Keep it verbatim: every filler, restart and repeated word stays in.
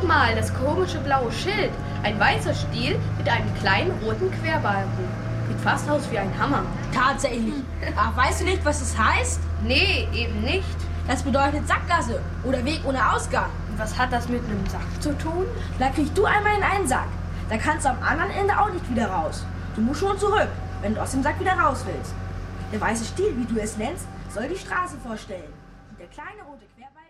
mal, das komische blaue Schild. Ein weißer Stiel mit einem kleinen roten Querbalken. Sieht fast aus wie ein Hammer. Tatsächlich. Ach, weißt du nicht, was das heißt? Nee, eben nicht. Das bedeutet Sackgasse oder Weg ohne Ausgang. Und was hat das mit einem Sack zu tun? Da kriegst du einmal in einen Sack. Da kannst du am anderen Ende auch nicht wieder raus. Du musst schon zurück, wenn du aus dem Sack wieder raus willst. Der weiße Stiel, wie du es nennst, soll die Straße vorstellen. Und der kleine rote Querbalken